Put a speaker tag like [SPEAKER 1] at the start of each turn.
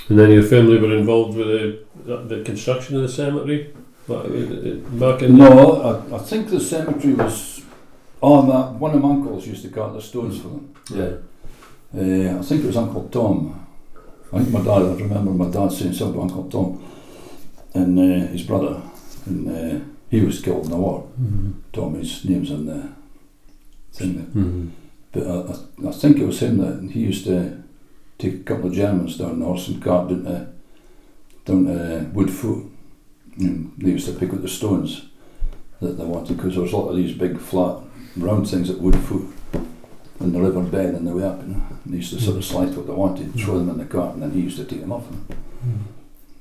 [SPEAKER 1] And then your family were involved with the construction of the cemetery back in.
[SPEAKER 2] No, I think the cemetery was. One of my uncles used to cut the stones for them.
[SPEAKER 1] Yeah.
[SPEAKER 2] I think it was Uncle Tom. I think I remember my dad saying something to Uncle Tom and his brother, and he was killed in the war.
[SPEAKER 1] Mm-hmm.
[SPEAKER 2] Tommy's name's in the thing there.
[SPEAKER 1] Mm-hmm.
[SPEAKER 2] But I think it was him that he used to take a couple of Germans down north and cart down to Woodfoot, and they used to pick up the stones that they wanted, because there was a lot of these big flat round things at Woodfoot in the river bed on the way up, and they used to sort of select what they wanted, throw them in the cart, and then he used to take them off.